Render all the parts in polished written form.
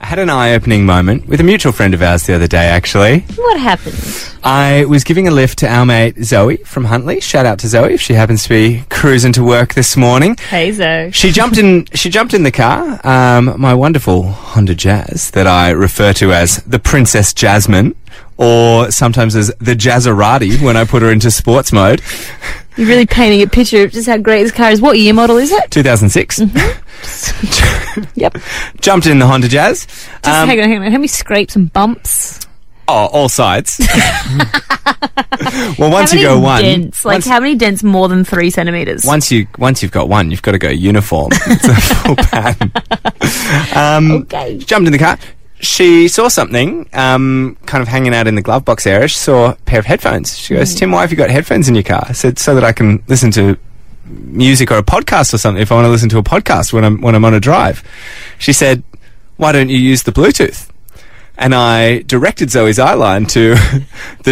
I had an eye-opening moment with a mutual friend of ours the other day, actually. What happened? I was giving a lift to our mate Zoe from Huntley. Shout out to Zoe if she happens to be cruising to work this morning. Hey, Zoe. She jumped in the car, my wonderful Honda Jazz that I refer to as the Princess Jasmine, or sometimes as the Jazzerati when I put her into sports mode. You're really painting a picture of just how great this car is. What year model is it? 2006. Yep. Jumped in the Honda Jazz. Hang on. How many scrapes and bumps? Oh, all sides. Well, once you go one... dents? How many dents more than 3 centimetres? Once you've got one, you've got to go uniform. It's a full pattern. Okay. Jumped in the car. She saw something kind of hanging out in the glove box area. She saw a pair of headphones. She goes, Tim, why have you got headphones in your car? I said, so that I can listen to music or a podcast or something if I want to listen to a podcast when I'm on a drive. She said, why don't you use the Bluetooth? And I directed Zoe's eyeline to the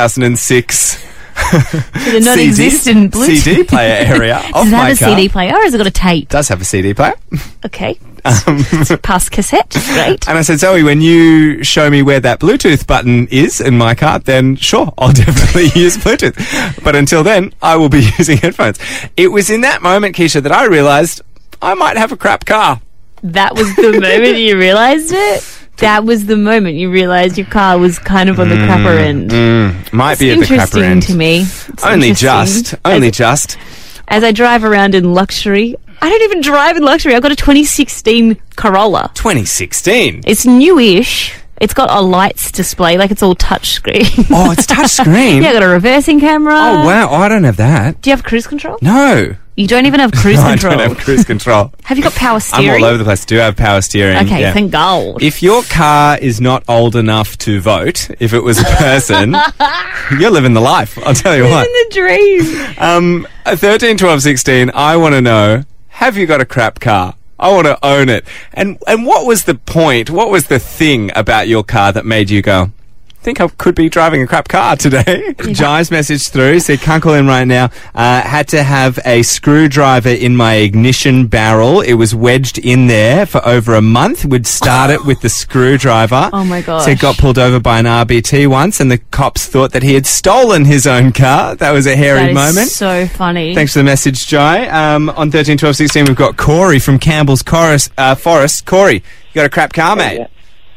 2006 the non-existent Bluetooth CD player area of my car. Does it have a CD player or has it got a tape? Does have a CD player. Okay. Past cassette. Great. And I said, Zoe, when you show me where that Bluetooth button is in my car, then sure, I'll definitely use Bluetooth. But until then, I will be using headphones. It was in that moment, Keisha, that I realised I might have a crap car. That was the moment you realised it? That was the moment you realised your car was kind of on the crapper end. Might be at the crapper end. Interesting to me. It's Only just. As I drive around in luxury, I don't even drive in luxury. I've got a 2016 Corolla. 2016? It's newish. It's got a lights display, like it's all touch screen. Oh, it's touch screen? Yeah, I got a reversing camera. Oh, wow. Oh, I don't have that. Do you have cruise control? No. You don't even have cruise control? I don't have cruise control. Have you got power steering? I'm all over the place. Do have power steering. Okay, yeah. thank God. If your car is not old enough to vote, if it was a person, you're living the life. I'll tell you what. Living the dream. 13, 12, 16, I want to know, have you got a crap car? I want to own it. And what was the point? What was the thing about your car that made you go, I think I could be driving a crap car today? Jai's message through, so can't call in right now. Had to have a screwdriver in my ignition barrel. It was wedged in there for over a month. Would start it with the screwdriver. Oh my gosh. So he got pulled over by an RBT once, and the cops thought that he had stolen his own car. That was a hairy moment. So funny. Thanks for the message, Jai. On 13, 12, 16, we've got Corey from Campbell's Forest. Corey, you got a crap car, mate?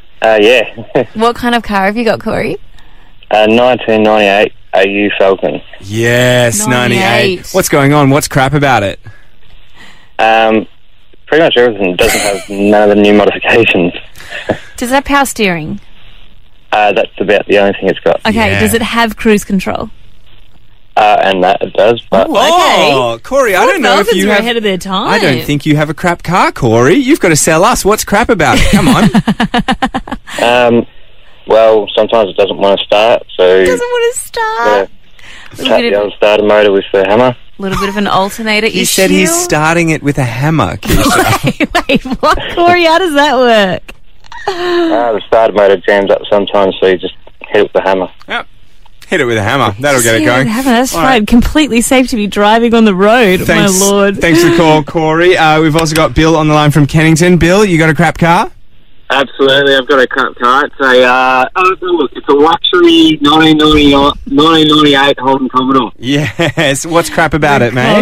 Yeah. What kind of car have you got, Corey? 1998 AU Falcon. Yes, 98. What's going on? What's crap about it? Pretty much everything. It doesn't have none of the new modifications. Does it have power steering? That's about the only thing it's got. Okay, Yeah. does it have cruise control? And that it does, but... Oh, Corey, I don't know if you have... ahead of their time. I don't think you have a crap car, Corey. You've got to sell us. What's crap about it? Come on. Well, sometimes it doesn't want to start, so... It doesn't want to start. Tap the old starter motor with the hammer. A little bit of an alternator issue. He said he's starting it with a hammer, Keisha. Wait, what, Corey? How does that work? The starter motor jams up sometimes, so you just hit it with the hammer. Yep. Hit it with a hammer. That'll get it going. That's All fine. right. Completely safe to be driving on the road, Thanks, my lord. Thanks for the call, Corey. We've also got Bill on the line from Kennington. Bill, you got a crap car? Absolutely, I've got a crap car. It's a luxury 1998 Holden Commodore. Yes. What's crap about it, mate?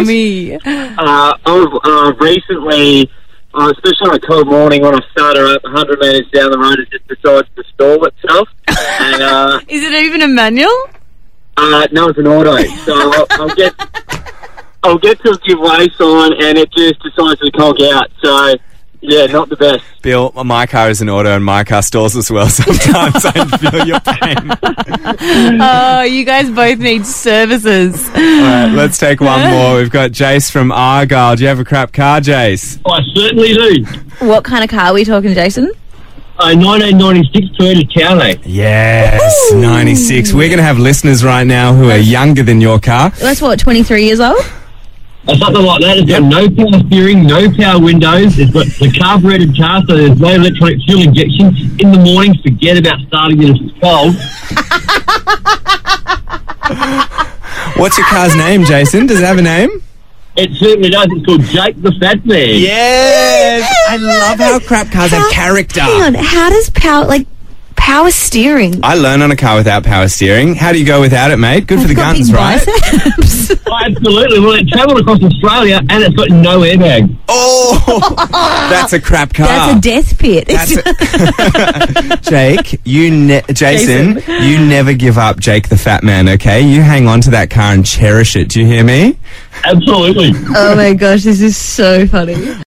I've recently, especially on a cold morning when I start her up 100 metres down the road, it just decides to stall itself. And, is it even a manual? No, it's an auto. So I'll get to a giveaway sign and it just decides to conk out. So, yeah, not the best. Bill, my car is an auto and my car stalls as well. Sometimes I feel your pain. Oh, you guys both need services. All right, let's take one more. We've got Jace from Argyle. Do you have a crap car, Jace? I certainly do. What kind of car are we talking, Jason? A 1996 Toyota Cowley. Yes, 96. We're going to have listeners right now who are younger than your car. That's what, 23 years old? Something like that. It's got no power steering, no power windows. It's got the carbureted car, so there's no electronic fuel injection. In the morning, forget about starting it if it's cold. What's your car's name, Jason? Does it have a name? It certainly does. It's called Jake the Fat Man. Yes! I love how crap cars have character. Hang on, how does power steering? I learn on a car without power steering. How do you go without it, mate? Good for the Got guns, big right? biceps. Oh, absolutely. Well, it travelled across Australia and it's got no airbag. Oh! That's a crap car. That's a death pit. Jake, Jason, you never give up Jake the Fat Man, okay? You hang on to that car and cherish it. Do you hear me? Absolutely. Oh my gosh, this is so funny.